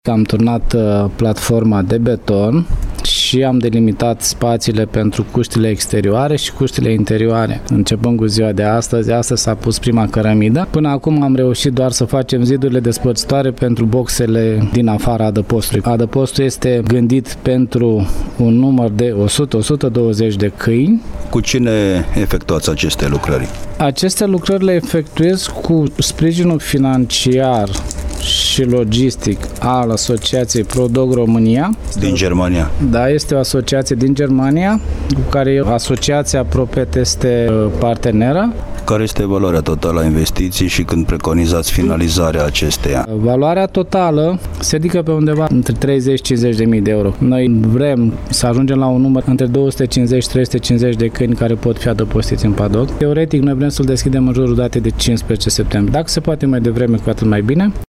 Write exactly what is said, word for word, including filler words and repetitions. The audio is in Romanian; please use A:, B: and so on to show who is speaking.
A: Am turnat platforma de beton și am delimitat spațiile pentru cuștile exterioare și cuștile interioare. Începând cu ziua de astăzi, astăzi s-a pus prima cărămidă. Până acum am reușit doar să facem zidurile despărțitoare pentru boxele din afara adăpostului. Adăpostul este gândit pentru un număr de o sută - o sută douăzeci de câini.
B: Cu cine efectuați aceste lucrări?
A: Aceste lucrări le efectuez cu sprijinul financiar și logistic al Asociației ProDog România.
B: Din Germania?
A: Da, este o asociație din Germania, cu care asociația ProPet este parteneră.
B: Care este valoarea totală a investiției și când preconizați finalizarea acesteia?
A: Valoarea totală se ridică pe undeva între treizeci și cincizeci de mii de euro. Noi vrem să ajungem la un număr între două sute cincizeci și trei sute cincizeci de câini care pot fi adăpostiți în paddock. Teoretic, noi vrem să-l deschidem în jurul datei de cincisprezece septembrie. Dacă se poate mai devreme, cu atât mai bine.